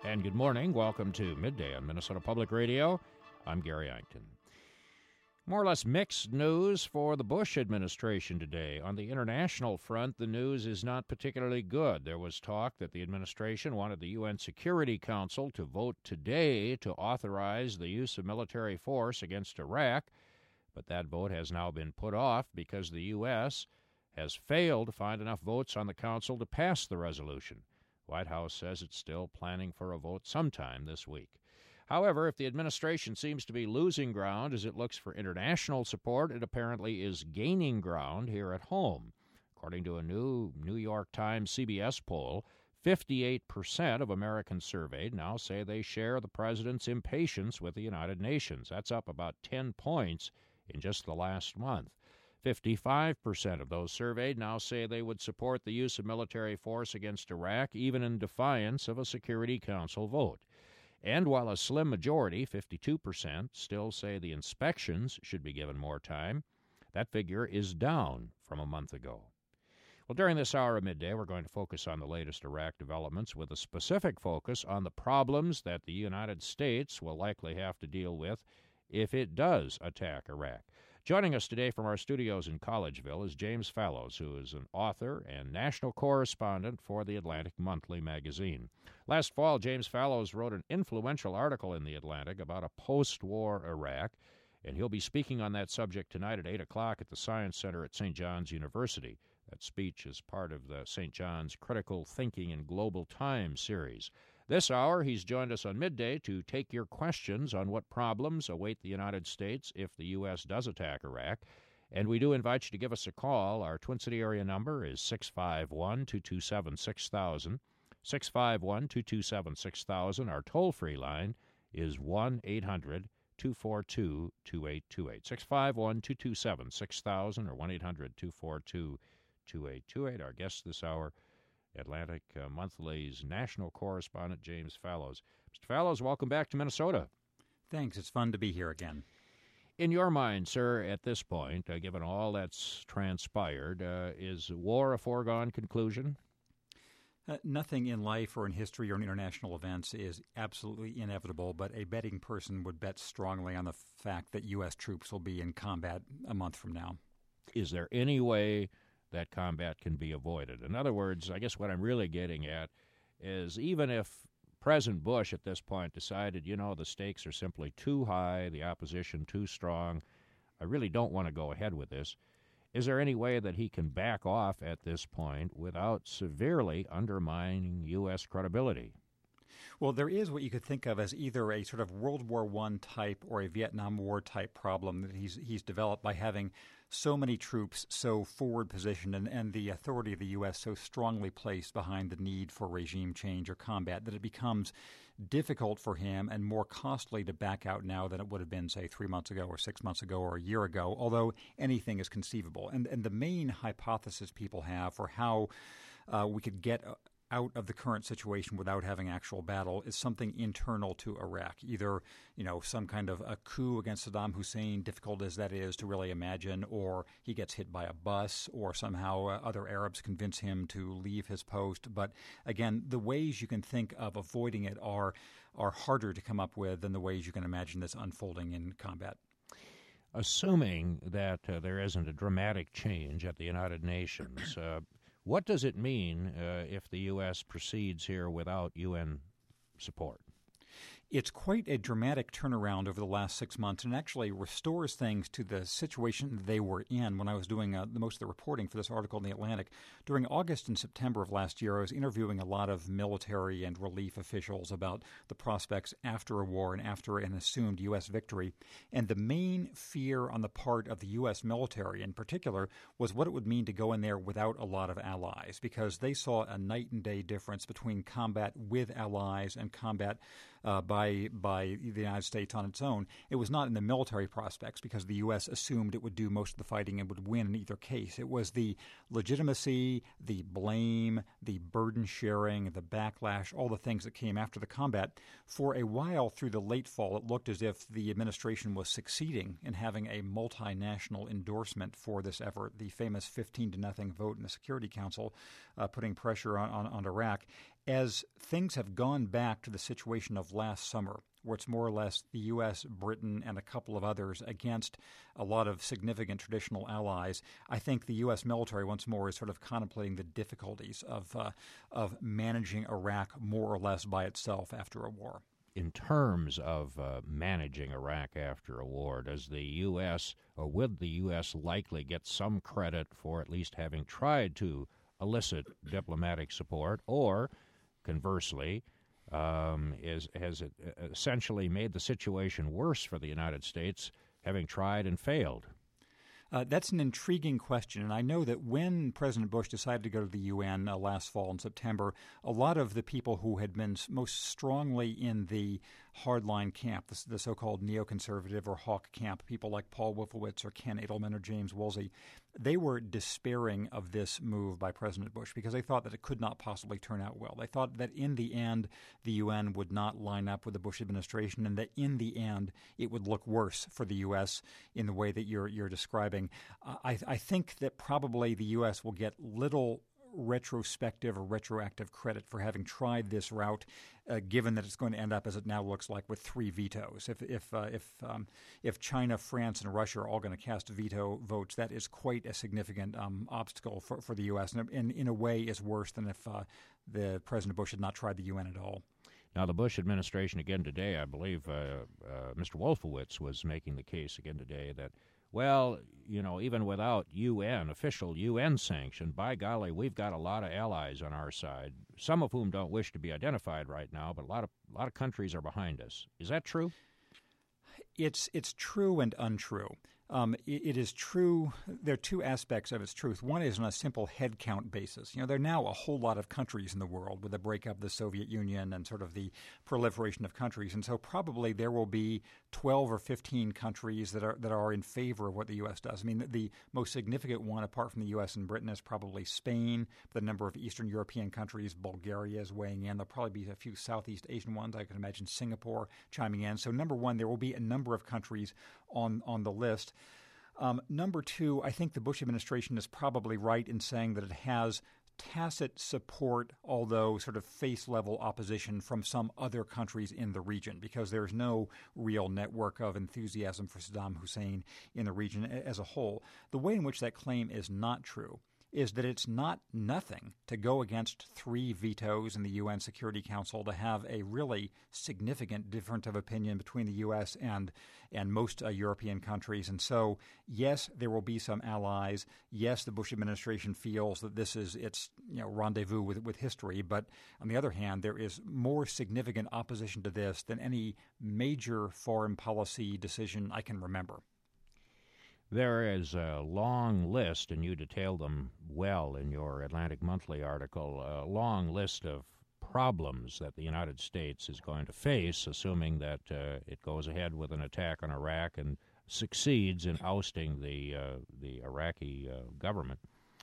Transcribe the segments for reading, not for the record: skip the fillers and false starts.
And good morning. Welcome to Midday on Minnesota Public Radio. I'm Gary Yankton. More or less mixed news for the Bush administration today. On the international front, the news is not particularly good. There was talk that the administration wanted the UN Security Council to vote today to authorize the use of military force against Iraq, but that vote has now been put off because the U.S. has failed to find enough votes on the Council to pass the resolution. White House says it's still planning for a vote sometime this week. However, if the administration seems to be losing ground as it looks for international support, it apparently is gaining ground here at home. According to a new New York Times CBS poll, 58% of Americans surveyed now say they share the president's impatience with the United Nations. That's up about 10 points in just the last month. 55% of those surveyed now say they would support the use of military force against Iraq, even in defiance of a Security Council vote. And while a slim majority, 52%, still say the inspections should be given more time, that figure is down from a month ago. Well, during this hour of midday, we're going to focus on the latest Iraq developments with a specific focus on the problems that the United States will likely have to deal with if it does attack Iraq. Joining us today from our studios in Collegeville is James Fallows, who is an author and national correspondent for the Atlantic Monthly magazine. Last fall, James Fallows wrote an influential article in the Atlantic about a post-war Iraq, and he'll be speaking on that subject tonight at 8 o'clock at the Science Center at St. John's University. That speech is part of the St. John's Critical Thinking in Global Times series. This hour, he's joined us on midday to take your questions on what problems await the United States if the U.S. does attack Iraq. And we do invite you to give us a call. Our Twin City area number is 651-227-6000, 651-227-6000. Our toll-free line is 1-800-242-2828, 651-227-6000 or 1-800-242-2828. Our guest this hour, Atlantic Monthly's national correspondent, James Fallows. Mr. Fallows, welcome back to Minnesota. Thanks. It's fun to be here again. In your mind, sir, at this point, given all that's transpired, is war a foregone conclusion? Nothing in life or in history or in international events is absolutely inevitable, but a betting person would bet strongly on the fact that U.S. troops will be in combat a month from now. Is there any way that combat can be avoided? In other words, I guess what I'm really getting at is even if President Bush at this point decided, the stakes are simply too high, the opposition too strong, I really don't want to go ahead with this, is there any way that he can back off at this point without severely undermining U.S. credibility? Well, there is what you could think of as either a sort of World War I type or a Vietnam War type problem that he's developed by having so many troops so forward positioned and the authority of the U.S. so strongly placed behind the need for regime change or combat that it becomes difficult for him and more costly to back out now than it would have been, say, 3 months ago or 6 months ago or a year ago, although anything is conceivable. And the main hypothesis people have for how we could get out of the current situation without having actual battle is something internal to Iraq. Either, some kind of a coup against Saddam Hussein, difficult as that is to really imagine, or he gets hit by a bus, or somehow other Arabs convince him to leave his post. But again, the ways you can think of avoiding it are harder to come up with than the ways you can imagine this unfolding in combat. Assuming that there isn't a dramatic change at the United Nations, what does it mean if the U.S. proceeds here without UN support? It's quite a dramatic turnaround over the last 6 months and actually restores things to the situation they were in. When I was doing the most of the reporting for this article in The Atlantic, during August and September of last year, I was interviewing a lot of military and relief officials about the prospects after a war and after an assumed U.S. victory. And the main fear on the part of the U.S. military in particular was what it would mean to go in there without a lot of allies, because they saw a night and day difference between combat with allies and combat by the United States on its own. It was not in the military prospects because the U.S. assumed it would do most of the fighting and would win in either case. It was the legitimacy, the blame, the burden sharing, the backlash, all the things that came after the combat. For a while through the late fall, it looked as if the administration was succeeding in having a multinational endorsement for this effort, the famous 15-0 vote in the Security Council, putting pressure on Iraq. as things have gone back to the situation of last summer, where it's more or less the U.S., Britain, and a couple of others against a lot of significant traditional allies, I think the U.S. military once more is sort of contemplating the difficulties of managing Iraq more or less by itself after a war. In terms of managing Iraq after a war, does the U.S. or would the U.S. likely get some credit for at least having tried to elicit diplomatic support, or conversely, has it essentially made the situation worse for the United States, having tried and failed? That's an intriguing question, and I know that when President Bush decided to go to the UN last fall in September, a lot of the people who had been most strongly in the hardline camp, the so-called neoconservative or hawk camp, people like Paul Wolfowitz or Ken Edelman or James Woolsey, they were despairing of this move by President Bush because they thought that it could not possibly turn out well. They thought that in the end, the UN would not line up with the Bush administration, and that in the end, it would look worse for the U.S. in the way that you're describing. I think that probably the U.S. will get little retrospective or retroactive credit for having tried this route, given that it's going to end up as it now looks like with 3 vetoes. If China, France, and Russia are all going to cast veto votes, that is quite a significant obstacle for the U.S. and in a way is worse than if the President Bush had not tried the UN at all. Now, the Bush administration again today, I believe Mr. Wolfowitz was making the case again today that, well, you know, even without official UN sanction, by golly, we've got a lot of allies on our side, some of whom don't wish to be identified right now, but a lot of countries are behind us. Is that true? It's true and untrue. It is true. There are 2 aspects of its truth. One is on a simple head count basis. You know, there are now a whole lot of countries in the world with the breakup of the Soviet Union and sort of the proliferation of countries. And so probably there will be 12 or 15 countries that are in favor of what the U.S. does. I mean, the most significant one, apart from the U.S. and Britain, is probably Spain. The number of Eastern European countries, Bulgaria is weighing in. There'll probably be a few Southeast Asian ones. I can imagine Singapore chiming in. So number one, there will be a number of countries on the list. Number 2, I think the Bush administration is probably right in saying that it has tacit support, although sort of face-level opposition from some other countries in the region, because there's no real network of enthusiasm for Saddam Hussein in the region as a whole. The way in which that claim is not true is that it's not nothing to go against 3 vetoes in the UN Security Council, to have a really significant difference of opinion between the U.S. and most European countries. And so, yes, there will be some allies. Yes, the Bush administration feels that this is its rendezvous with history. But on the other hand, there is more significant opposition to this than any major foreign policy decision I can remember. There is a long list, and you detail them well in your Atlantic Monthly article, a long list of problems that the United States is going to face, assuming that it goes ahead with an attack on Iraq and succeeds in ousting the Iraqi government.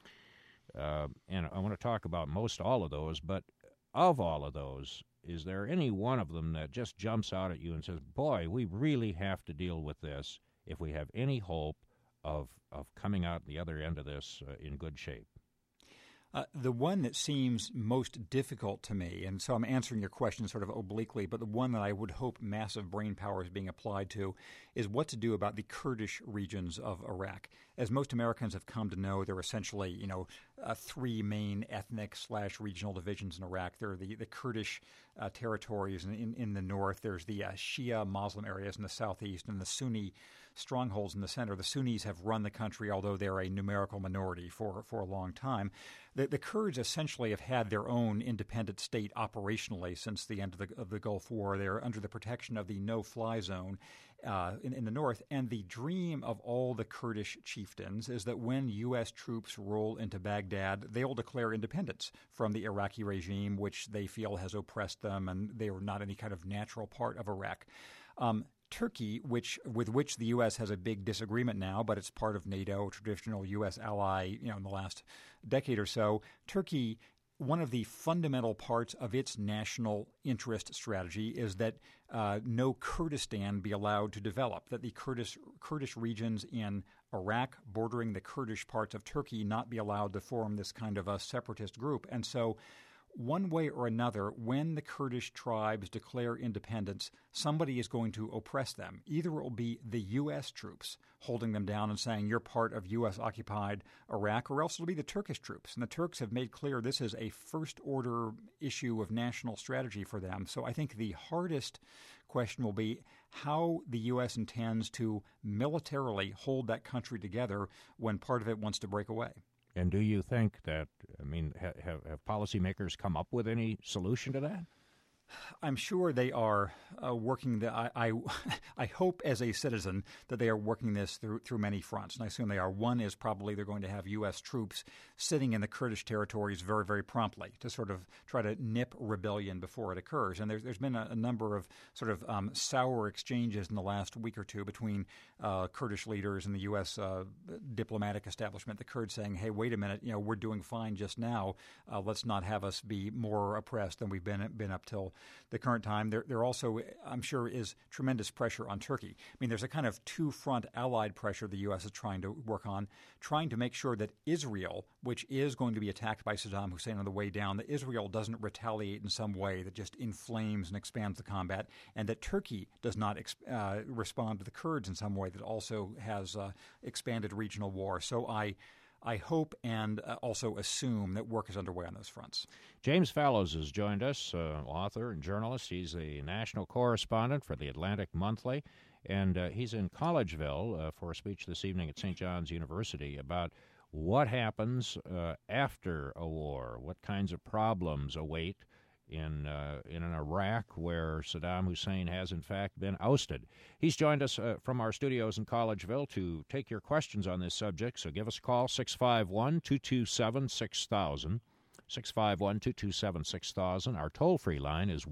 And I want to talk about most all of those, but of all of those, is there any one of them that just jumps out at you and says, boy, we really have to deal with this if we have any hope of coming out the other end of this in good shape? The one that seems most difficult to me, and so I'm answering your question sort of obliquely, but the one that I would hope massive brain power is being applied to, is what to do about the Kurdish regions of Iraq. As most Americans have come to know, there are essentially, 3 main ethnic/regional divisions in Iraq. There are the Kurdish territories in the north. There's the Shia Muslim areas in the southeast, and the Sunni strongholds in the center. The Sunnis have run the country, although they're a numerical minority for a long time. The Kurds essentially have had their own independent state operationally since the end of the Gulf War. They're under the protection of the no-fly zone in the north. And the dream of all the Kurdish chieftains is that when U.S. troops roll into Baghdad, they'll declare independence from the Iraqi regime, which they feel has oppressed them, and they are not any kind of natural part of Iraq. Turkey, with which the U.S. has a big disagreement now, but it's part of NATO, traditional U.S. ally, in the last decade or so. Turkey, one of the fundamental parts of its national interest strategy is that no Kurdistan be allowed to develop, that the Kurdish regions in Iraq bordering the Kurdish parts of Turkey not be allowed to form this kind of a separatist group. And so one way or another, when the Kurdish tribes declare independence, somebody is going to oppress them. Either it will be the U.S. troops holding them down and saying you're part of U.S.-occupied Iraq, or else it'll be the Turkish troops. And the Turks have made clear this is a first-order issue of national strategy for them. So I think the hardest question will be how the U.S. intends to militarily hold that country together when part of it wants to break away. And do you think that, have policymakers come up with any solution to that? I'm sure they are working. I hope as a citizen that they are working this through many fronts, and I assume they are. One is probably they're going to have U.S. troops sitting in the Kurdish territories very, very promptly to sort of try to nip rebellion before it occurs. And there's been a number of sort of sour exchanges in the last week or two between Kurdish leaders and the U.S. Diplomatic establishment. The Kurds saying, "Hey, wait a minute, we're doing fine just now. Let's not have us be more oppressed than we've been up till the current time." There also, I'm sure, is tremendous pressure on Turkey. I mean, there's a kind of two-front allied pressure the U.S. is trying to work on, trying to make sure that Israel, which is going to be attacked by Saddam Hussein on the way down, that Israel doesn't retaliate in some way that just inflames and expands the combat, and that Turkey does not respond to the Kurds in some way that also has expanded regional war. So I hope and also assume that work is underway on those fronts. James Fallows has joined us, author and journalist. He's the national correspondent for the Atlantic Monthly, and he's in Collegeville for a speech this evening at St. John's University about what happens after a war, what kinds of problems await in an Iraq where Saddam Hussein has, in fact, been ousted. He's joined us from our studios in Collegeville to take your questions on this subject, so give us a call, 651-227-6000, 651-227-6000. Our toll-free line is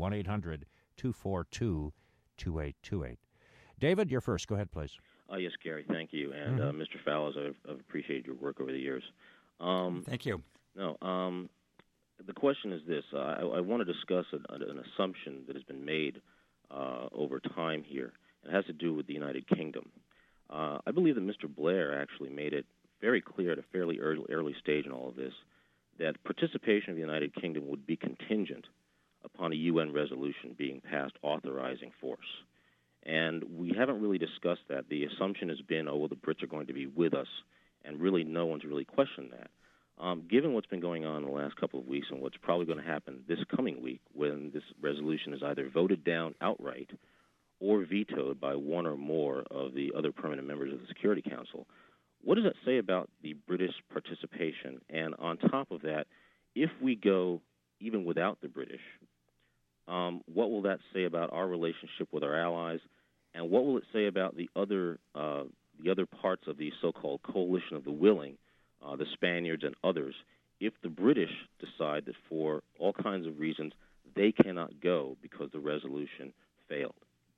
1-800-242-2828. David, you're first. Go ahead, please. Yes, Gary, thank you. And Mr. Fallows, I've appreciated your work over the years. Thank you. The question is this. I want to discuss an assumption that has been made over time here. It has to do with the United Kingdom. I believe that Mr. Blair actually made it very clear at a fairly early stage in all of this that participation of the United Kingdom would be contingent upon a UN resolution being passed authorizing force. And we haven't really discussed that. The assumption has been, the Brits are going to be with us, and really no one's really questioned that. Given what's been going on in the last couple of weeks and what's probably going to happen this coming week when this resolution is either voted down outright or vetoed by one or more of the other permanent members of the Security Council, what does that say about the British participation? And on top of that, if we go even without the British, what will that say about our relationship with our allies? And what will it say about the other parts of the so-called coalition of the willing, the Spaniards and others, if the British decide that for all kinds of reasons they cannot go because the resolution failed?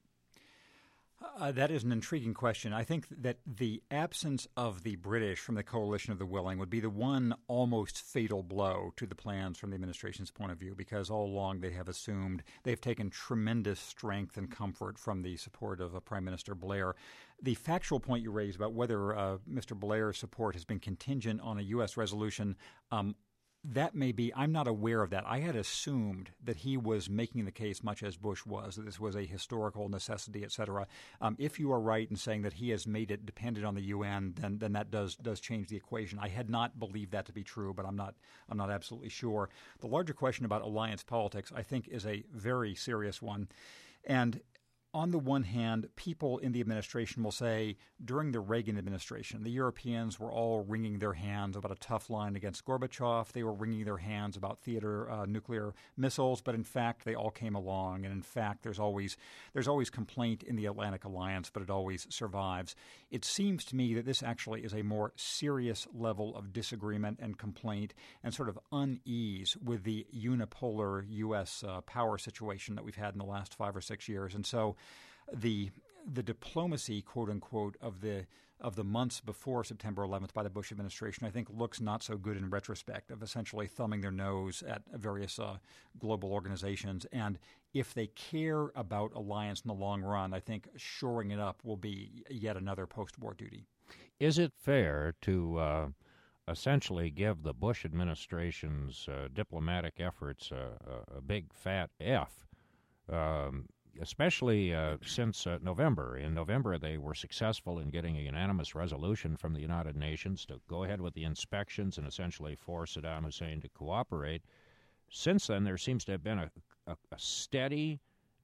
That is an intriguing question. I think that the absence of the British from the coalition of the willing would be the one almost fatal blow to the plans from the administration's point of view, because all along they have assumed they've taken tremendous strength and comfort from the support of Prime Minister Blair. The factual point you raised about whether Mr. Blair's support has been contingent on a U.S. resolution, that may be. I'm not aware of that. I had assumed that he was making the case much as Bush was, that this was a historical necessity, et cetera. If you are right in saying that he has made it dependent on the UN, then that does change the equation. I had not believed that to be true, but I'm not absolutely sure. The larger question about alliance politics, I think, is a very serious one. And on the one hand, people in the administration will say, during the Reagan administration, the Europeans were all wringing their hands about a tough line against Gorbachev. They were wringing their hands about nuclear missiles, but in fact, they all came along. And in fact, there's always complaint in the Atlantic Alliance, but it always survives. It seems to me that this actually is a more serious level of disagreement and complaint and sort of unease with the unipolar U.S. Power situation that we've had in the last 5 or 6 years. And so the diplomacy, quote unquote, of the months before September 11th by the Bush administration, I think, looks not so good in retrospect, of essentially thumbing their nose at various global organizations. And if they care about alliance in the long run, I think shoring it up will be yet another post-war duty. Is it fair to essentially give the Bush administration's diplomatic efforts a big fat F, especially since November. In November, they were successful in getting a unanimous resolution from the United Nations to go ahead with the inspections and essentially force Saddam Hussein to cooperate. Since then, there seems to have been a steady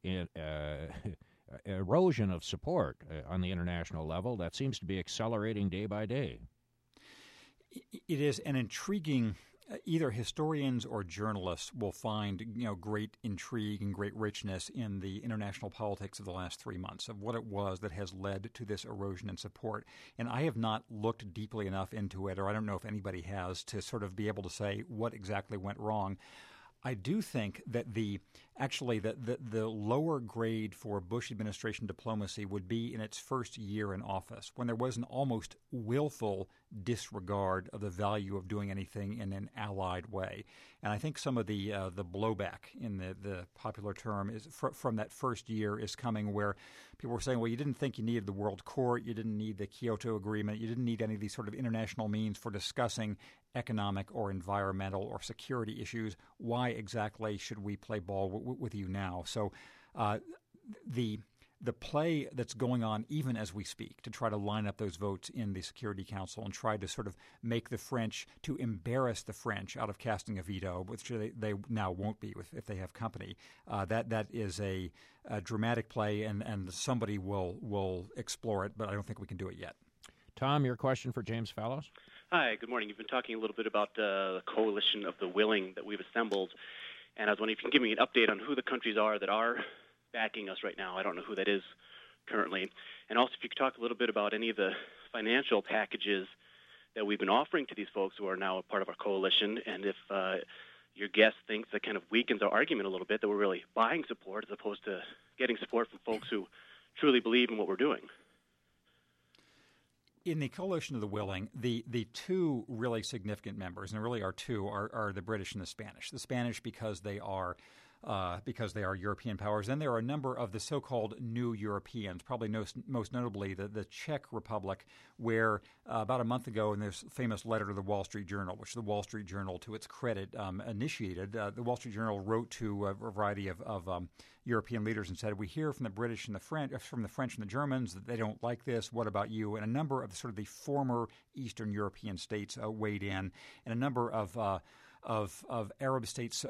erosion of support on the international level that seems to be accelerating day by day. It is an intriguing. Either historians or journalists will find, great intrigue and great richness in the international politics of the last 3 months, of what it was that has led to this erosion in support. And I have not looked deeply enough into it, or I don't know if anybody has, to sort of be able to say what exactly went wrong. I do think that the lower grade for Bush administration diplomacy would be in its first year in office, when there was an almost willful disregard of the value of doing anything in an allied way. And I think some of the blowback, in the popular term, is from that first year is coming, where people were saying, well, you didn't think you needed the World Court, you didn't need the Kyoto Agreement, you didn't need any of these sort of international means for discussing economic or environmental or security issues. Why exactly should we play ball with you now? So the play that's going on even as we speak to try to line up those votes in the Security Council and try to sort of make the French, to embarrass the French out of casting a veto, which they now won't be if they have company, that is a dramatic play, and somebody will explore it, but I don't think we can do it yet. Tom, your question for James Fallows? Hi, good morning. You've been talking a little bit about the coalition of the willing that we've assembled, and I was wondering if you can give me an update on who the countries are that are backing us right now. I don't know who that is currently. And also if you could talk a little bit about any of the financial packages that we've been offering to these folks who are now a part of our coalition, and if your guest thinks that kind of weakens our argument a little bit, that we're really buying support as opposed to getting support from folks who truly believe in what we're doing. In the Coalition of the Willing, the two really significant members, and there really are two, are the British and the Spanish. The Spanish because they are European powers. Then there are a number of the so-called new Europeans, probably most notably the Czech Republic, where about a month ago in this famous letter to the Wall Street Journal, which the Wall Street Journal, to its credit, initiated, the Wall Street Journal wrote to a variety of European leaders and said, we hear from the British and the French, from the French and the Germans, that they don't like this. What about you? And a number of sort of the former Eastern European states weighed in, and a number of Arab states,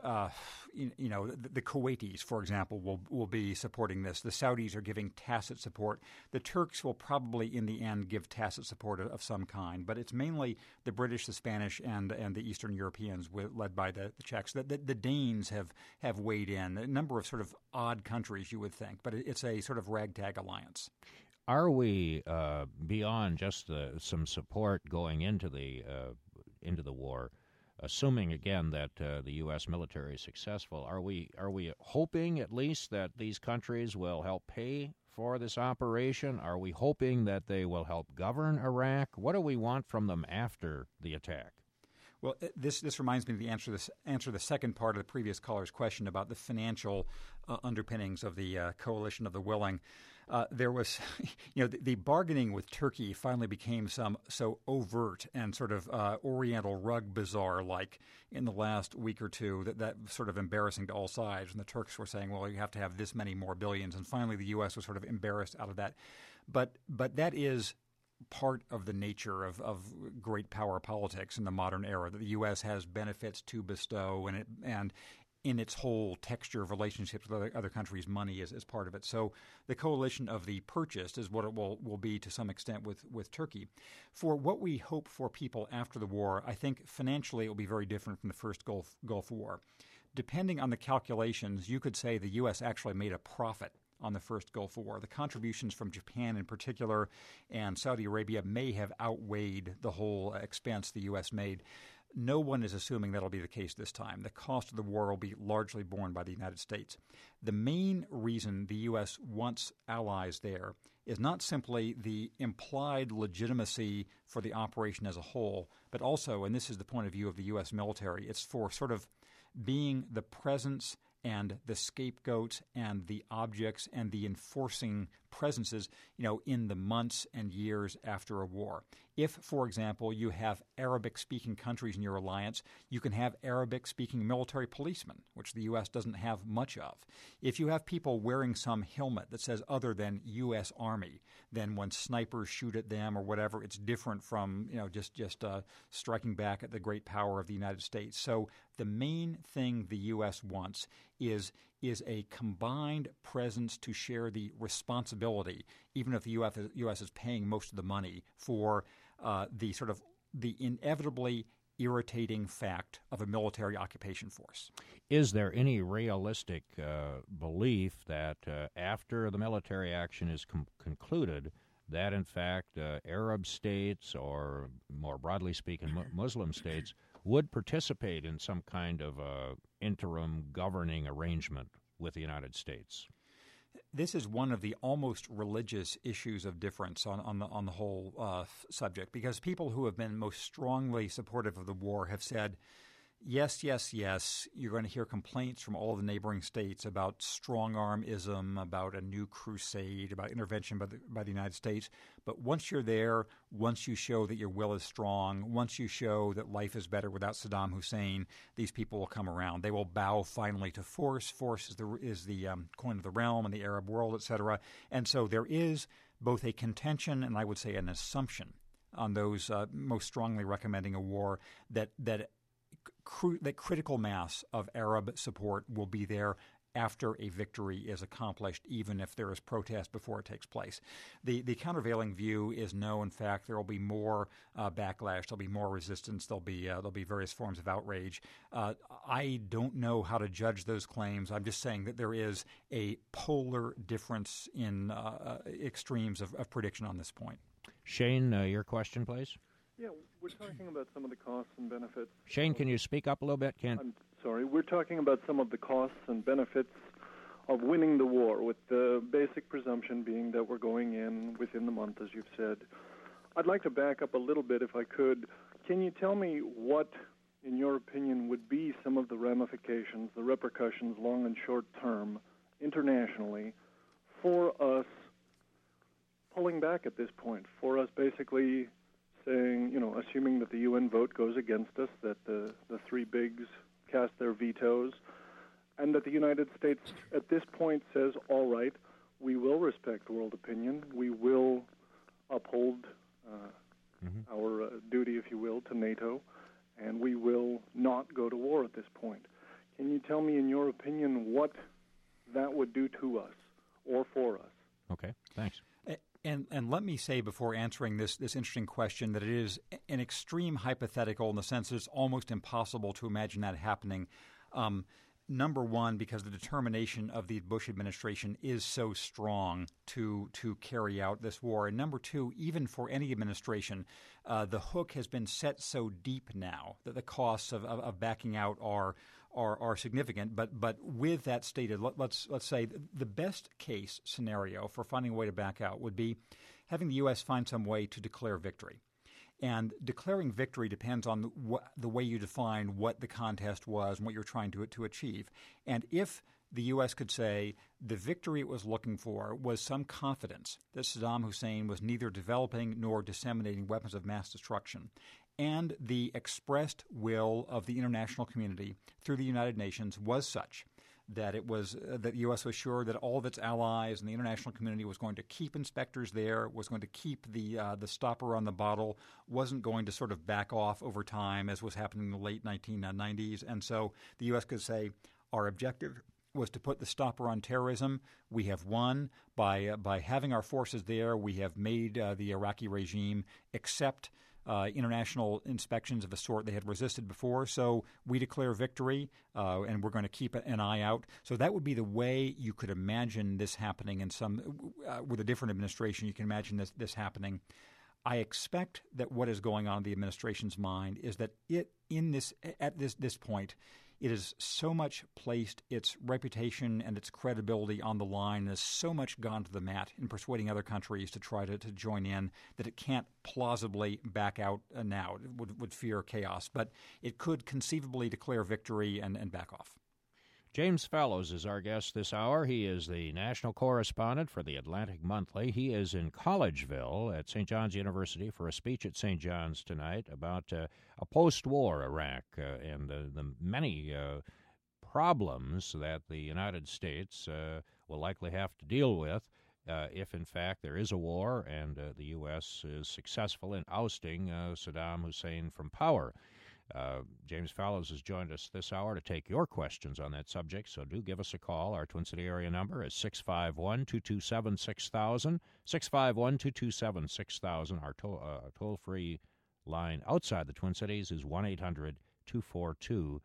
the Kuwaitis, for example, will be supporting this. The Saudis are giving tacit support. The Turks will probably, in the end, give tacit support of some kind. But it's mainly the British, the Spanish, and the Eastern Europeans, led by the Czechs. The Danes have weighed in. A number of sort of odd countries, you would think, but it's a sort of ragtag alliance. Are we beyond just some support going into the war? Assuming again that the U.S. military is successful, are we hoping at least that these countries will help pay for this operation? Are we hoping that they will help govern Iraq? What do we want from them after the attack? Well, this reminds me of the answer the second part of the previous caller's question about the financial underpinnings of the Coalition of the Willing. There was, the bargaining with Turkey finally became so overt and sort of Oriental rug bazaar-like in the last week or two that sort of embarrassing to all sides. And the Turks were saying, well, you have to have this many more billions. And finally the U.S. was sort of embarrassed out of that. But that is part of the nature of great power politics in the modern era, that the U.S. has benefits to bestow, and in its whole texture of relationships with other countries, money is part of it. So the coalition of the purchased is what it will be to some extent with Turkey. For what we hope for people after the war, I think financially it will be very different from the first Gulf War. Depending on the calculations, you could say the U.S. actually made a profit on the first Gulf War. The contributions from Japan in particular and Saudi Arabia may have outweighed the whole expense the U.S. made. No one is assuming that'll be the case this time. The cost of the war will be largely borne by the United States. The main reason the U.S. wants allies there is not simply the implied legitimacy for the operation as a whole, but also, and this is the point of view of the U.S. military, it's for sort of being the presence and the scapegoats and the objects and the enforcing presences, in the months and years after a war. If, for example, you have Arabic-speaking countries in your alliance, you can have Arabic-speaking military policemen, which the U.S. doesn't have much of. If you have people wearing some helmet that says other than U.S. Army, then when snipers shoot at them or whatever, it's different from just striking back at the great power of the United States. So the main thing the U.S. wants is a combined presence to share the responsibility, even if the U.S. is paying most of the money for the inevitably irritating fact of a military occupation force. Is there any realistic belief that after the military action is concluded, that in fact Arab states, or more broadly speaking Muslim states, would participate in some kind of interim governing arrangement with the United States? This is one of the almost religious issues of difference on the whole subject, because people who have been most strongly supportive of the war have said, yes, yes, yes, you're going to hear complaints from all the neighboring states about strong-armism, about a new crusade, about intervention by the United States. But once you're there, once you show that your will is strong, once you show that life is better without Saddam Hussein, these people will come around. They will bow finally to force. Force is the coin of the realm in the Arab world, etc. And so there is both a contention and I would say an assumption on those most strongly recommending a war that critical mass of Arab support will be there after a victory is accomplished, even if there is protest before it takes place. The countervailing view is no, in fact, there will be more backlash, there'll be more resistance, there'll be various forms of outrage. I don't know how to judge those claims. I'm just saying that there is a polar difference in extremes of prediction on this point. Shane, your question, please. Yeah, we're talking about some of the costs and benefits. Shane, can you speak up a little bit? I'm sorry. We're talking about some of the costs and benefits of winning the war, with the basic presumption being that we're going in within the month, as you've said. I'd like to back up a little bit, if I could. Can you tell me what, in your opinion, would be some of the ramifications, the repercussions, long and short term, internationally, for us pulling back at this point, for us basically saying, assuming that the UN vote goes against us, that the three bigs cast their vetoes, and that the United States at this point says, all right, we will respect world opinion, we will uphold our duty, if you will, to NATO, and we will not go to war at this point. Can you tell me, in your opinion, what that would do to us or for us? Okay, thanks. And let me say before answering this interesting question that it is an extreme hypothetical in the sense that it's almost impossible to imagine that happening. Number one, because the determination of the Bush administration is so strong to carry out this war. And number two, even for any administration, the hook has been set so deep now that the costs of backing out are significant. But with that stated, let's say the best case scenario for finding a way to back out would be having the U.S. find some way to declare victory. And declaring victory depends on the way you define what the contest was and what you're trying to achieve. And if the U.S. could say the victory it was looking for was some confidence that Saddam Hussein was neither developing nor disseminating weapons of mass destruction, and the expressed will of the international community through the United Nations was such that it was that the U.S. was sure that all of its allies and the international community was going to keep inspectors there, was going to keep the stopper on the bottle, wasn't going to sort of back off over time as was happening in the late 1990s. And so the U.S. could say our objective was to put the stopper on terrorism. We have won by having our forces there. We have made the Iraqi regime accept international inspections of a sort they had resisted before. So we declare victory, and we're going to keep an eye out. So that would be the way you could imagine this happening in with a different administration. You can imagine this happening. I expect that what is going on in the administration's mind is that at this point, it has so much placed its reputation and its credibility on the line, and has so much gone to the mat in persuading other countries to try to join in, that it can't plausibly back out now. It would fear chaos. But it could conceivably declare victory and back off. James Fallows is our guest this hour. He is the national correspondent for the Atlantic Monthly. He is in Collegeville at St. John's University for a speech at St. John's tonight about a post-war Iraq and the many problems that the United States will likely have to deal with if, in fact, there is a war and the U.S. is successful in ousting Saddam Hussein from power. James Fallows has joined us this hour to take your questions on that subject, so do give us a call. Our Twin City area number is 651-227-6000, 651-227-6000. Our toll-free line outside the Twin Cities is 1-800-242-2828.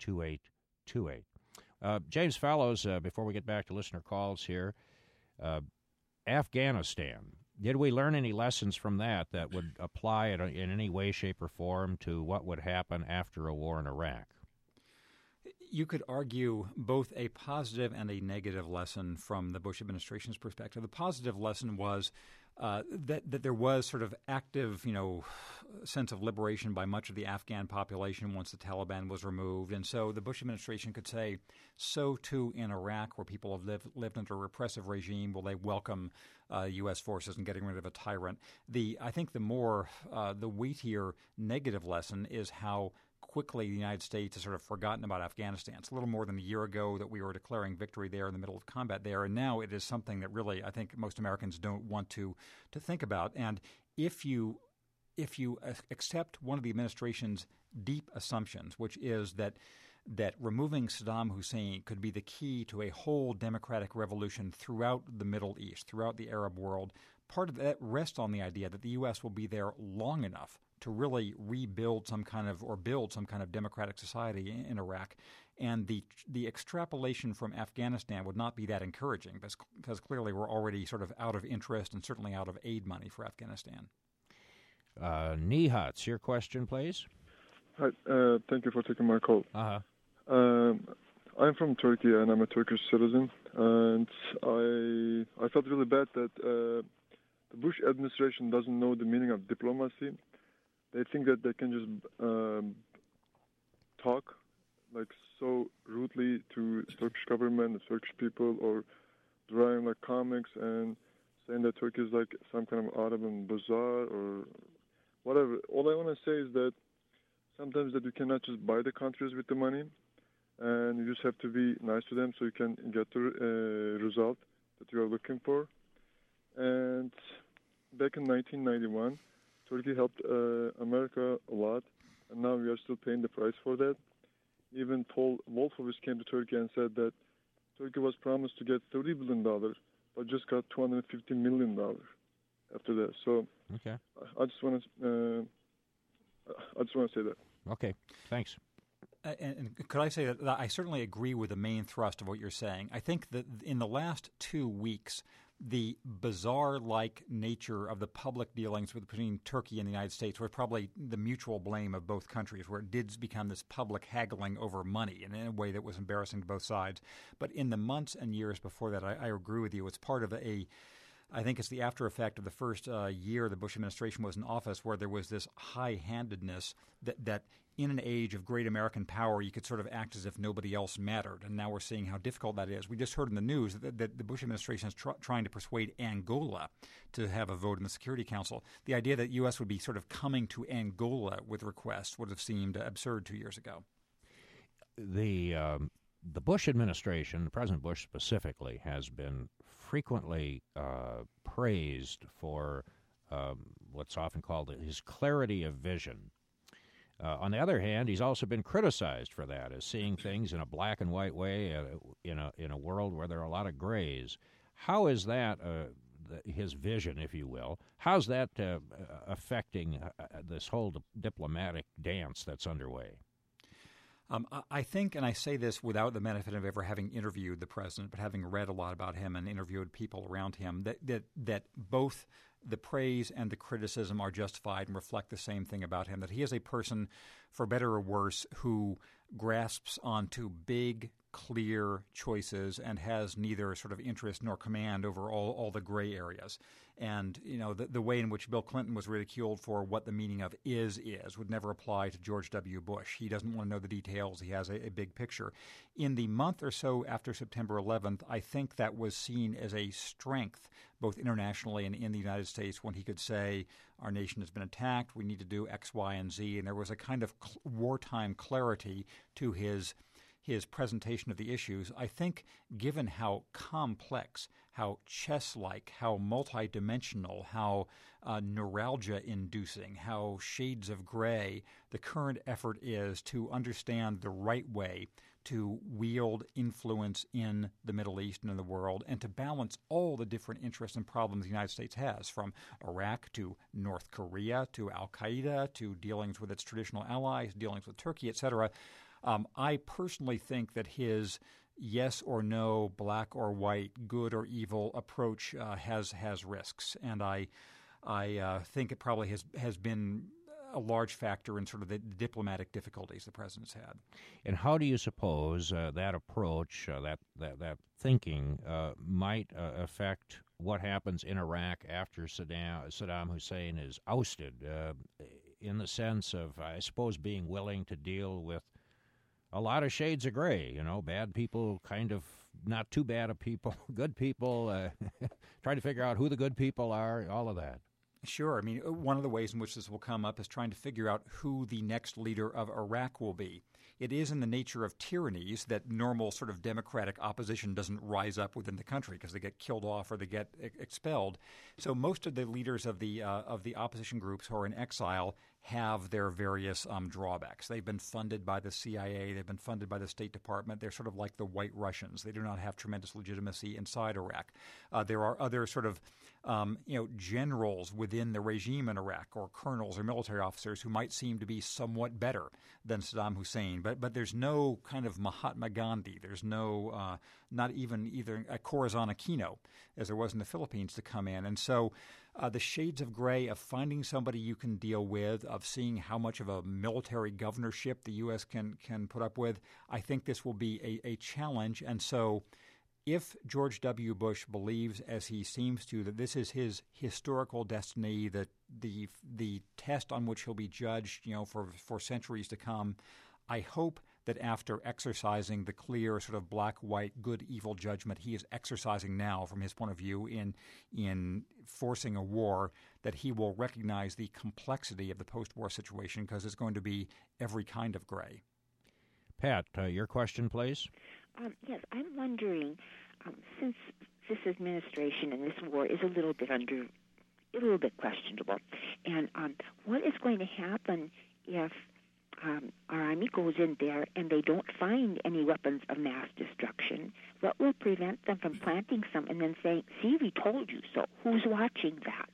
James Fallows, before we get back to listener calls here, Afghanistan. Did we learn any lessons from that would apply in any way, shape, or form to what would happen after a war in Iraq? You could argue both a positive and a negative lesson from the Bush administration's perspective. The positive lesson was that there was sort of active, sense of liberation by much of the Afghan population once the Taliban was removed. And so the Bush administration could say, so too in Iraq, where people have lived under a repressive regime, will they welcome U.S. forces and getting rid of a tyrant. I think the weightier negative lesson is how quickly the United States has sort of forgotten about Afghanistan. It's a little more than a year ago that we were declaring victory there in the middle of combat there, and now it is something that really I think most Americans don't want to think about. And if you accept one of the administration's deep assumptions, which is that removing Saddam Hussein could be the key to a whole democratic revolution throughout the Middle East, throughout the Arab world, part of that rests on the idea that the U.S. will be there long enough to really build some kind of democratic society in Iraq. And the extrapolation from Afghanistan would not be that encouraging because clearly we're already sort of out of interest and certainly out of aid money for Afghanistan. Nihat's, your question, please. Hi, thank you for taking my call. Uh-huh. I'm from Turkey and I'm a Turkish citizen, and I felt really bad that the Bush administration doesn't know the meaning of diplomacy. They think that they can just talk like so rudely to the Turkish government, the Turkish people, or drawing like comics and saying that Turkey is like some kind of Ottoman bazaar or whatever. All I want to say is that sometimes that you cannot just buy the countries with the money, and you just have to be nice to them so you can get the result that you are looking for. And back in 1991, Turkey helped America a lot, and now we are still paying the price for that. Even Paul Wolfowitz came to Turkey and said that Turkey was promised to get $30 billion, but just got $250 million after that. So okay. I just want to say that. Okay, thanks. And could I say that I certainly agree with the main thrust of what you're saying. I think that in the last 2 weeks, the bizarre-like nature of the public dealings between Turkey and the United States was probably the mutual blame of both countries, where it did become this public haggling over money in a way that was embarrassing to both sides. But in the months and years before that, I agree with you. It's part of I think it's the after effect of the first year the Bush administration was in office, where there was this high-handedness that in an age of great American power, you could sort of act as if nobody else mattered. And now we're seeing how difficult that is. We just heard in the news that the Bush administration is trying to persuade Angola to have a vote in the Security Council. The idea that U.S. would be sort of coming to Angola with requests would have seemed absurd 2 years ago. The Bush administration, President Bush specifically, has been frequently praised for what's often called his clarity of vision. On the other hand, he's also been criticized for that, as seeing things in a black and white way in a world where there are a lot of grays. How is that, his vision, if you will, how's that affecting this whole diplomatic dance that's underway? I think, and I say this without the benefit of ever having interviewed the president, but having read a lot about him and interviewed people around him, that both the praise and the criticism are justified and reflect the same thing about him, that he is a person, for better or worse, who grasps onto big, clear choices and has neither sort of interest nor command over all the gray areas. And, the way in which Bill Clinton was ridiculed for what the meaning of is would never apply to George W. Bush. He doesn't want to know the details. He has a big picture. In the month or so after September 11th, I think that was seen as a strength, both internationally and in the United States, when he could say, our nation has been attacked, we need to do X, Y, and Z. And there was a kind of wartime clarity to his presentation of the issues. I think given how complex, how chess-like, how multidimensional, how neuralgia-inducing, how shades of gray the current effort is to understand the right way to wield influence in the Middle East and in the world, and to balance all the different interests and problems the United States has, from Iraq to North Korea to al-Qaeda to dealings with its traditional allies, dealings with Turkey, etc. I personally think that his yes or no, black or white, good or evil approach has risks, and I think it probably has been a large factor in sort of the diplomatic difficulties the president's had. And how do you suppose that approach, that thinking, might affect what happens in Iraq after Saddam Hussein is ousted, in the sense of, I suppose, being willing to deal with a lot of shades of gray, bad people, kind of not too bad of people, good people, trying to figure out who the good people are, all of that? Sure. I mean, one of the ways in which this will come up is trying to figure out who the next leader of Iraq will be. It is in the nature of tyrannies that normal sort of democratic opposition doesn't rise up within the country because they get killed off or they get expelled. So most of the leaders of the opposition groups who are in exile have their various drawbacks. They've been funded by the CIA. They've been funded by the State Department. They're sort of like the White Russians. They do not have tremendous legitimacy inside Iraq. There are other sort of generals within the regime in Iraq, or colonels or military officers who might seem to be somewhat better than Saddam Hussein. But there's no kind of Mahatma Gandhi. There's no not even either a Corazon Aquino, as there was in the Philippines, to come in. And so the shades of gray of finding somebody you can deal with, of seeing how much of a military governorship the U.S. can put up with, I think this will be a challenge. And so if George W. Bush believes, as he seems to, that this is his historical destiny, that the test on which he'll be judged, for centuries to come, I hope that after exercising the clear sort of black-white, good-evil judgment he is exercising now from his point of view in forcing a war, that he will recognize the complexity of the post-war situation, because it's going to be every kind of gray. Pat, your question, please. Yes, I'm wondering, since this administration and this war is a little bit questionable, and what is going to happen if our Army goes in there and they don't find any weapons of mass destruction? What will prevent them from planting some and then saying, "See, we told you so"? Who's watching that?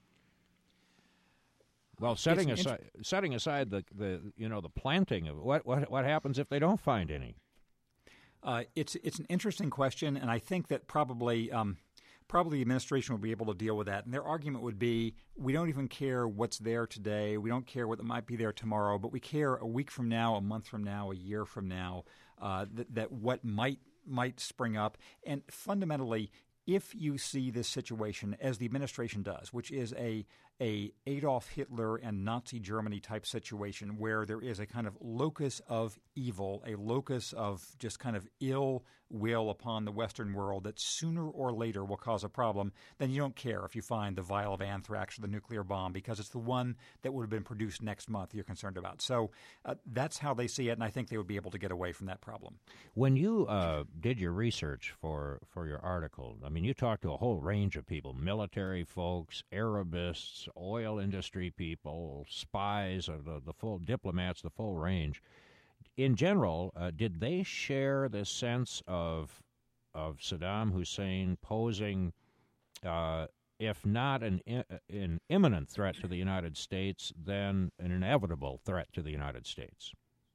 Well, setting aside the planting of what happens if they don't find any? It's an interesting question, and I think that probably the administration will be able to deal with that. And their argument would be, we don't even care what's there today. We don't care what might be there tomorrow, but we care a week from now, a month from now, a year from now, that what might spring up. And fundamentally, if you see this situation as the administration does, which is a Adolf Hitler and Nazi Germany type situation where there is a kind of locus of evil, a locus of just kind of ill will upon the Western world that sooner or later will cause a problem, then you don't care if you find the vial of anthrax or the nuclear bomb, because it's the one that would have been produced next month you're concerned about. So that's how they see it, and I think they would be able to get away from that problem. When you did your research for your article, I mean, you talked to a whole range of people, military folks, Arabists, oil industry people, spies, the full diplomats, the full range. In general, did they share this sense of Saddam Hussein posing, if not an imminent threat to the United States, then an inevitable threat to the United States?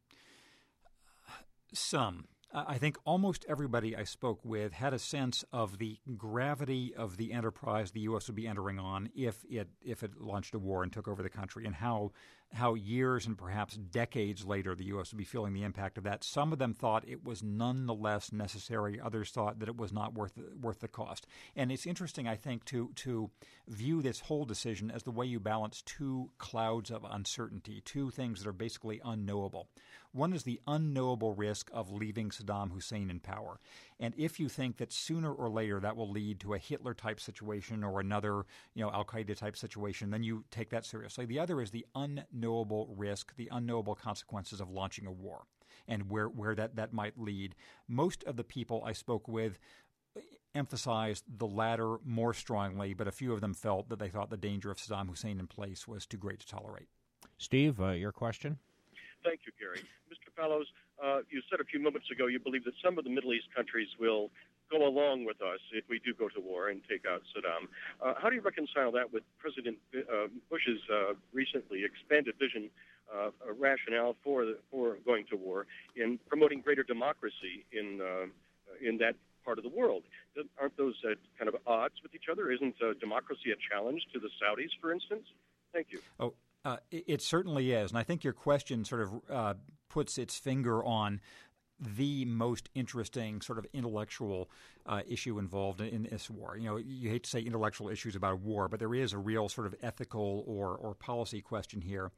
Some. I think almost everybody I spoke with had a sense of the gravity of the enterprise the U.S. would be entering on if it launched a war and took over the country, and how how years and perhaps decades later the U.S. would be feeling the impact of that. Some of them thought it was nonetheless necessary. Others thought that it was not worth the cost. And it's interesting, I think, to view this whole decision as the way you balance two clouds of uncertainty, two things that are basically unknowable. One is the unknowable risk of leaving Saddam Hussein in power. And if you think that sooner or later that will lead to a Hitler-type situation or another, Al-Qaeda-type situation, then you take that seriously. The other is the unknowable risk, the unknowable consequences of launching a war and where that might lead. Most of the people I spoke with emphasized the latter more strongly, but a few of them felt that they thought the danger of Saddam Hussein in place was too great to tolerate. Steve, your question? Thank you, Gary. Mr. Fallows, you said a few moments ago you believe that some of the Middle East countries will go along with us if we do go to war and take out Saddam. How do you reconcile that with President Bush's recently expanded vision, rationale for going to war in promoting greater democracy in that part of the world? Aren't those kind of odds with each other? Isn't democracy a challenge to the Saudis, for instance? Thank you. It certainly is, and I think your question sort of puts its finger on the most interesting sort of intellectual issue involved in this war. You hate to say intellectual issues about a war, but there is a real sort of ethical or policy question here.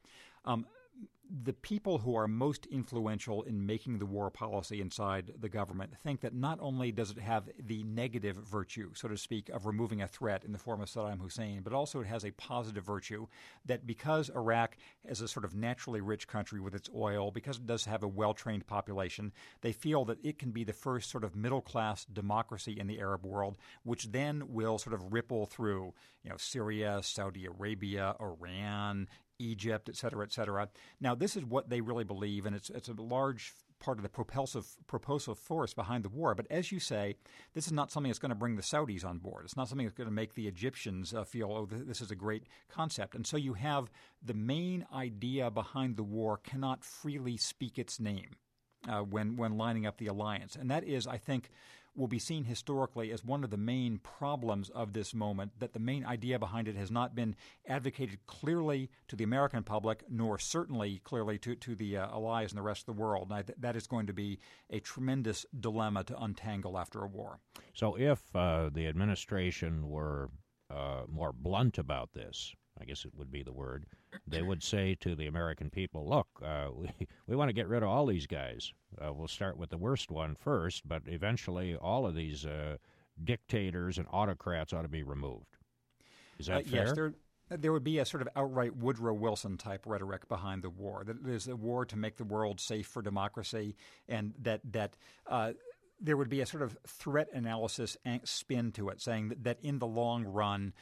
The people who are most influential in making the war policy inside the government think that not only does it have the negative virtue, so to speak, of removing a threat in the form of Saddam Hussein, but also it has a positive virtue that because Iraq is a sort of naturally rich country with its oil, because it does have a well-trained population, they feel that it can be the first sort of middle-class democracy in the Arab world, which then will sort of ripple through, Syria, Saudi Arabia, Iran, Egypt, et cetera, et cetera. Now, this is what they really believe, and it's a large part of the propulsive force behind the war. But as you say, this is not something that's going to bring the Saudis on board. It's not something that's going to make the Egyptians feel, this is a great concept. And so you have the main idea behind the war cannot freely speak its name when lining up the alliance. And that is, I think, will be seen historically as one of the main problems of this moment, that the main idea behind it has not been advocated clearly to the American public, nor certainly clearly to the allies and the rest of the world. And that is going to be a tremendous dilemma to untangle after a war. So if the administration were more blunt about this, I guess it would be the word, they would say to the American people, look, we want to get rid of all these guys. We'll start with the worst one first, but eventually all of these dictators and autocrats ought to be removed. Is that fair? Yes, there would be a sort of outright Woodrow Wilson-type rhetoric behind the war. That there's a war to make the world safe for democracy, and that there would be a sort of threat analysis spin to it, saying that in the long run,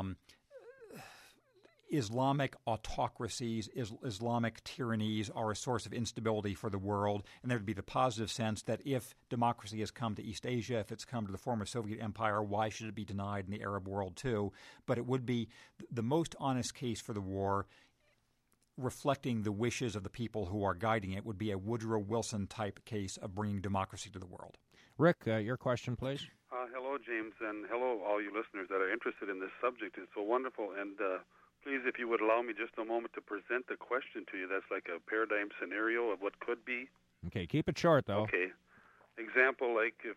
Islamic autocracies, Islamic tyrannies are a source of instability for the world, and there would be the positive sense that if democracy has come to East Asia, if it's come to the former Soviet Empire, why should it be denied in the Arab world too? But it would be the most honest case for the war, reflecting the wishes of the people who are guiding it, would be a Woodrow Wilson-type case of bringing democracy to the world. Rick, your question, please. Hello, James, and hello, all you listeners that are interested in this subject. It's so wonderful, and please, if you would allow me just a moment to present the question to you. That's like a paradigm scenario of what could be. Okay, keep it short, though. Okay. Example, like if,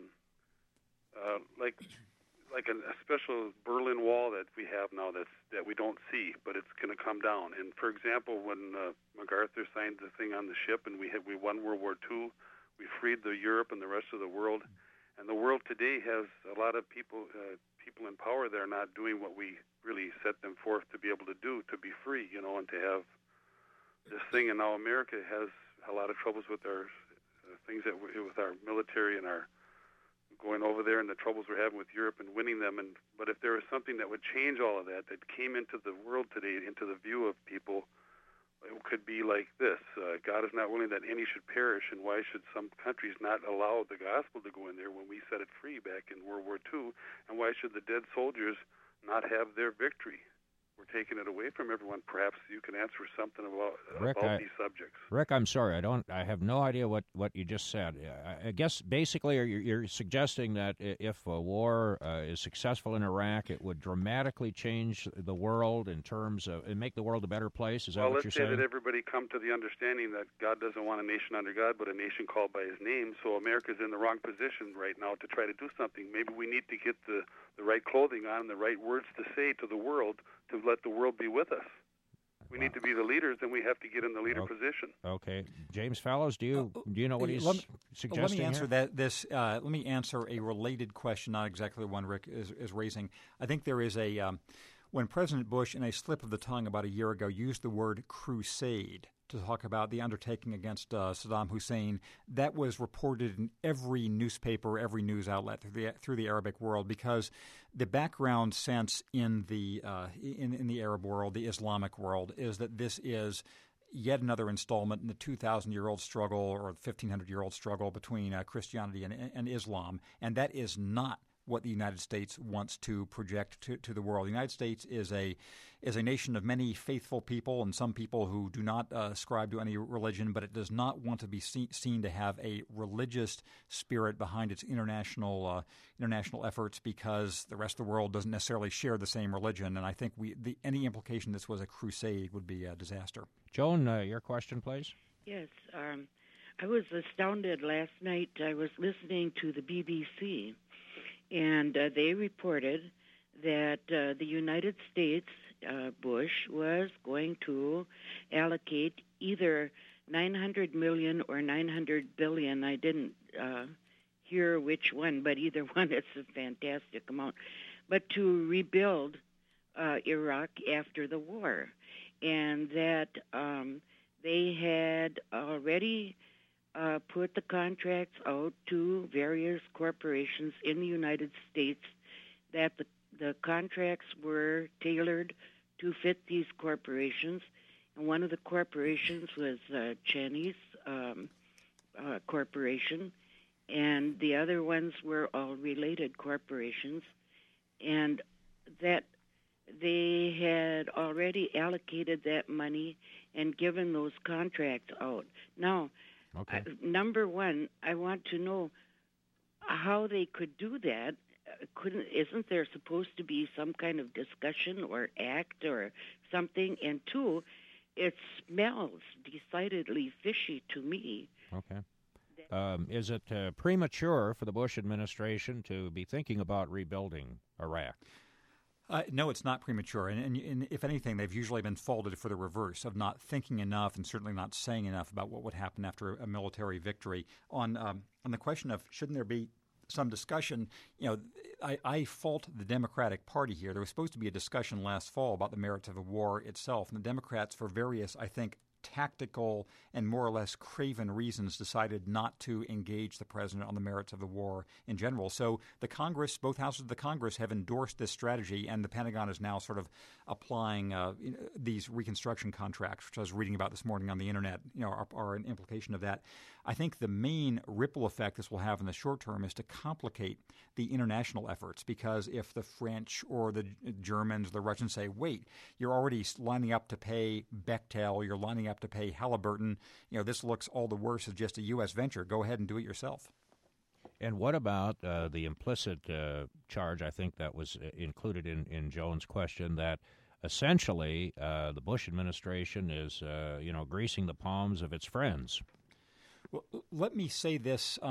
like a special Berlin Wall that we have now that we don't see, but it's going to come down. And for example, when MacArthur signed the thing on the ship and we won World War II, we freed Europe and the rest of the world. And the world today has a lot of people in power that are not doing what we really set them forth to be able to do, to be free, and to have this thing. And now America has a lot of troubles with our things with our military and our going over there, and the troubles we're having with Europe and winning them. But if there was something that would change all of that came into the world today, into the view of people, it could be like this. God is not willing that any should perish, and why should some countries not allow the gospel to go in there when we set it free back in World War II? And why should the dead soldiers not have their victory we're taking it away from everyone. Perhaps you can answer something about these subjects. Rick, I'm sorry, I have no idea what you just said. I guess basically you're suggesting that if a war is successful in Iraq, it would dramatically change the world in terms of and make the world a better place. Is that what you're saying? Well, let's say that everybody come to the understanding that God doesn't want a nation under God, but a nation called by His name. So America's in the wrong position right now to try to do something. Maybe we need to get the right clothing on and the right words to say to the world to let the world be with us. We need to be the leaders, and we have to get in the leader position. Okay, James Fallows, do you know what he's suggesting? Let me answer let me answer a related question, not exactly the one Rick is raising. I think there is when President Bush, in a slip of the tongue about a year ago, used the word crusade to talk about the undertaking against Saddam Hussein, that was reported in every newspaper, every news outlet through the Arabic world, because the background sense in the Arab world, the Islamic world, is that this is yet another installment in the 2,000-year-old struggle or 1,500-year-old struggle between Christianity and Islam, and that is not what the United States wants to project to the world. The United States is a nation of many faithful people and some people who do not ascribe to any religion, but it does not want to be seen to have a religious spirit behind its international efforts, because the rest of the world doesn't necessarily share the same religion. And I think any implication this was a crusade would be a disaster. Joan, your question, please. Yes. I was astounded last night. I was listening to the BBC, and they reported that the United States, Bush, was going to allocate either $900 million or $900 billion. I didn't hear which one, but either one, it's a fantastic amount. But to rebuild Iraq after the war, and that they had already put the contracts out to various corporations in the United States, that the contracts were tailored to fit these corporations. And one of the corporations was Chinese corporation, and the other ones were all related corporations, and that they had already allocated that money and given those contracts out. Now, number one, I want to know how they could do that. Isn't there supposed to be some kind of discussion or act or something? And two, it smells decidedly fishy to me. Okay. Is it premature for the Bush administration to be thinking about rebuilding Iraq? No, it's not premature. And if anything, they've usually been faulted for the reverse of not thinking enough and certainly not saying enough about what would happen after a military victory. On the question of shouldn't there be some discussion, I fault the Democratic Party here. There was supposed to be a discussion last fall about the merits of the war itself, and the Democrats, for various, I think, tactical and more or less craven reasons, decided not to engage the president on the merits of the war in general. So the Congress, both houses of the Congress, have endorsed this strategy, and the Pentagon is now sort of applying these reconstruction contracts, which I was reading about this morning on the Internet, are an implication of that. I think the main ripple effect this will have in the short term is to complicate the international efforts, because if the French or the Germans, the Russians say, wait, you're already lining up to pay Bechtel, you're lining up to pay Halliburton, this looks all the worse as just a U.S. venture. Go ahead and do it yourself. And what about the implicit charge, I think that was included in Joan's question, that essentially the Bush administration is, greasing the palms of its friends? Well, let me say this.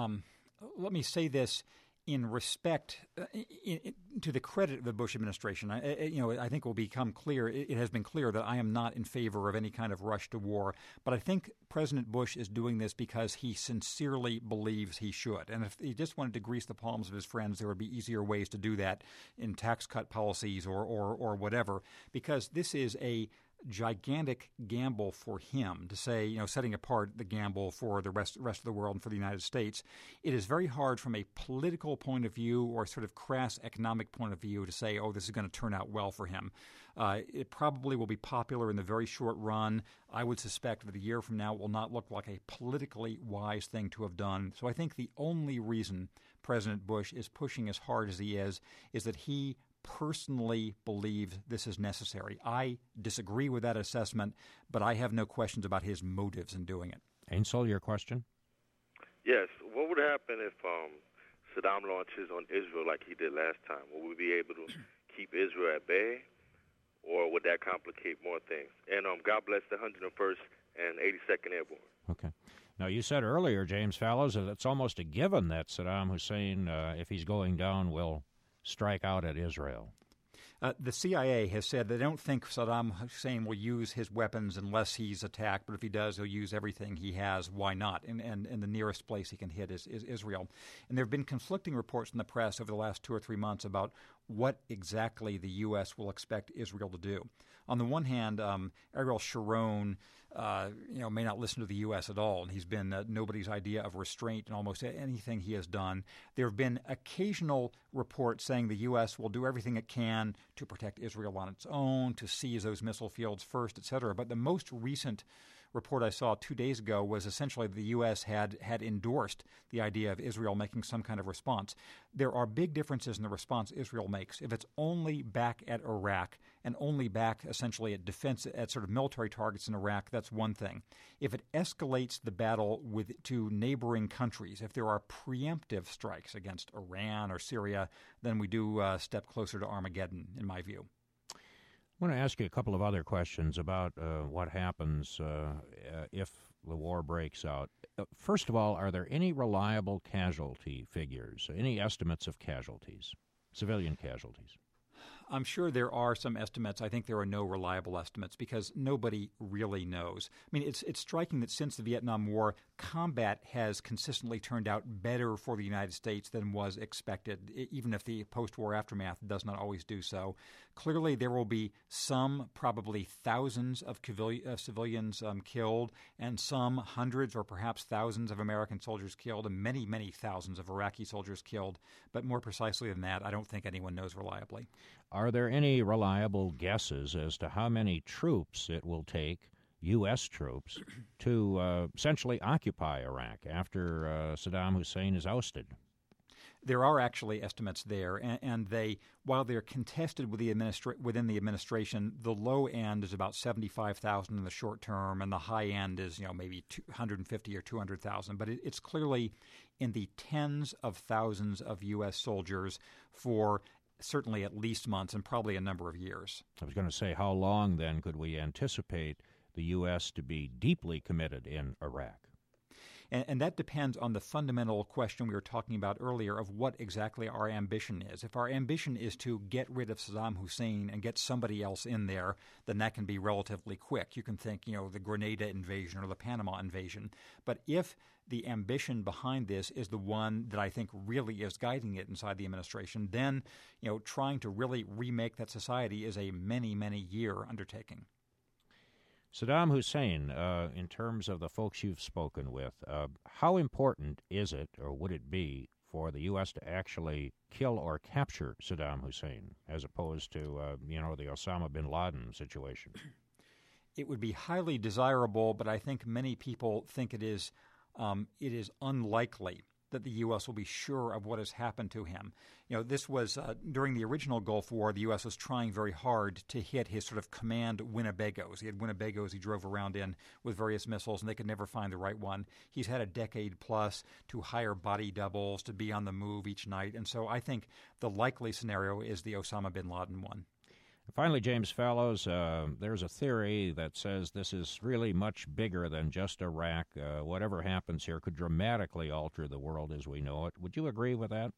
In respect to the credit of the Bush administration, I think it will become clear. It has been clear that I am not in favor of any kind of rush to war. But I think President Bush is doing this because he sincerely believes he should. And if he just wanted to grease the palms of his friends, there would be easier ways to do that in tax cut policies or whatever. Because this is a gigantic gamble for him to say, setting apart the gamble for the rest of the world and for the United States. It is very hard from a political point of view or sort of crass economic point of view to say, oh, this is going to turn out well for him. It probably will be popular in the very short run. I would suspect that a year from now it will not look like a politically wise thing to have done. So I think the only reason President Bush is pushing as hard as he is that he personally believe this is necessary. I disagree with that assessment, but I have no questions about his motives in doing it. Ainsel, your question? Yes. What would happen if Saddam launches on Israel like he did last time? Will we be able to keep Israel at bay, or would that complicate more things? And God bless the 101st and 82nd Airborne. Okay. Now, you said earlier, James Fallows, that it's almost a given that Saddam Hussein, if he's going down, will strike out at Israel. The CIA has said they don't think Saddam Hussein will use his weapons unless he's attacked, but if he does, he'll use everything he has. Why not? And the nearest place he can hit is Israel. And there have been conflicting reports in the press over the last 2 or 3 months about what exactly the U.S. will expect Israel to do. On the one hand, Ariel Sharon may not listen to the U.S. at all, and he's been nobody's idea of restraint in almost anything he has done. There have been occasional reports saying the U.S. will do everything it can to protect Israel on its own, to seize those missile fields first, etc. But the most recent report I saw 2 days ago was essentially the U.S. had endorsed the idea of Israel making some kind of response. There are big differences in the response Israel makes. If it's only back at Iraq and only back essentially at defense, at sort of military targets in Iraq, that's one thing. If it escalates the battle to neighboring countries, if there are preemptive strikes against Iran or Syria, then we do step closer to Armageddon, in my view. I want to ask you a couple of other questions about what happens if the war breaks out. First of all, are there any reliable casualty figures, any estimates of casualties, civilian casualties? I'm sure there are some estimates. I think there are no reliable estimates because nobody really knows. I mean, it's striking that since the Vietnam War, combat has consistently turned out better for the United States than was expected, even if the post-war aftermath does not always do so. Clearly, there will be some, probably thousands of civilians killed, and some hundreds or perhaps thousands of American soldiers killed, and many, many thousands of Iraqi soldiers killed. But more precisely than that, I don't think anyone knows reliably. Are there any reliable guesses as to how many troops it will take, U.S. troops, to essentially occupy Iraq after Saddam Hussein is ousted? There are actually estimates there, and they, while they're contested within the administration, the low end is about 75,000 in the short term, and the high end is maybe 150 or 200,000. But it's clearly in the tens of thousands of U.S. soldiers for certainly at least months and probably a number of years. I was going to say, how long then could we anticipate the U.S. to be deeply committed in Iraq? And that depends on the fundamental question we were talking about earlier of what exactly our ambition is. If our ambition is to get rid of Saddam Hussein and get somebody else in there, then that can be relatively quick. You can think, the Grenada invasion or the Panama invasion. But if the ambition behind this is the one that I think really is guiding it inside the administration, then, trying to really remake that society is a many, many year undertaking. Saddam Hussein, in terms of the folks you've spoken with, how important is it, or would it be, for the U.S. to actually kill or capture Saddam Hussein, as opposed to, the Osama bin Laden situation? It would be highly desirable, but I think many people think it is unlikely that the U.S. will be sure of what has happened to him. This was during the original Gulf War, the U.S. was trying very hard to hit his sort of command Winnebagos. He had Winnebagos he drove around in with various missiles, and they could never find the right one. He's had a decade plus to hire body doubles, to be on the move each night. And so I think the likely scenario is the Osama bin Laden one. Finally, James Fallows, there's a theory that says this is really much bigger than just Iraq. Whatever happens here could dramatically alter the world as we know it. Would you agree with that?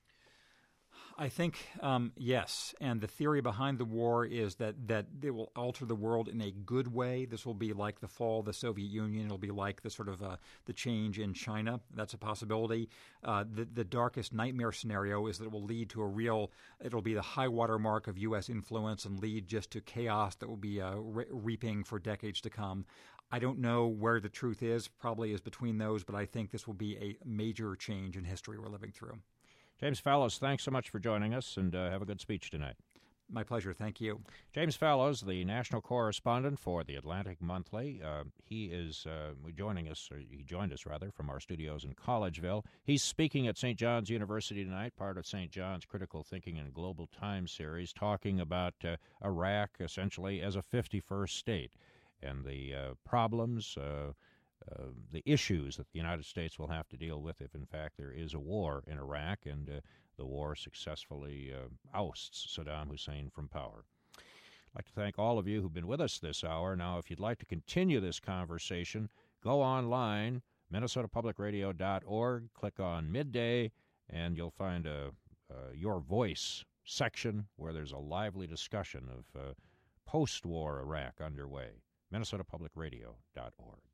I think yes, and the theory behind the war is that it will alter the world in a good way. This will be like the fall of the Soviet Union. It'll be like the sort of the change in China. That's a possibility. The darkest nightmare scenario is that it will lead to it'll be the high water mark of U.S. influence and lead just to chaos that will be reaping for decades to come. I don't know where the truth is, probably is between those, but I think this will be a major change in history we're living through. James Fallows, thanks so much for joining us, and have a good speech tonight. My pleasure. Thank you. James Fallows, the national correspondent for the Atlantic Monthly. He is joining us, or he joined us, rather, from our studios in Collegeville. He's speaking at St. John's University tonight, part of St. John's Critical Thinking and Global Times series, talking about Iraq essentially as a 51st state and the problems, the issues that the United States will have to deal with if, in fact, there is a war in Iraq and the war successfully ousts Saddam Hussein from power. I'd like to thank all of you who've been with us this hour. Now, if you'd like to continue this conversation, go online, minnesotapublicradio.org, click on Midday, and you'll find a Your Voice section where there's a lively discussion of post-war Iraq underway. minnesotapublicradio.org.